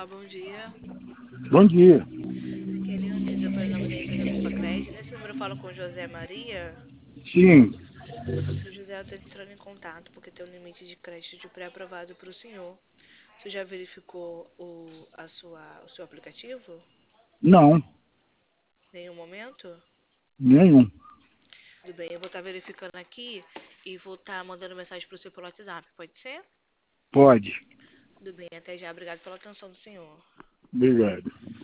Olá, bom dia. Bom dia. Aqui é Leonisa, pelo nome da empresa Copacred. Nesse número eu falo com José Maria. Sim, Seu José, eu estou entrando em contato porque tem um limite de crédito pré-aprovado para o senhor. Você já verificou o seu aplicativo? não, Nenhum momento? nenhum. Tudo bem, eu vou estar verificando aqui e vou estar mandando mensagem para o senhor pelo WhatsApp, pode ser? Pode. Tudo bem, até já. Obrigado pela atenção do senhor. Obrigado.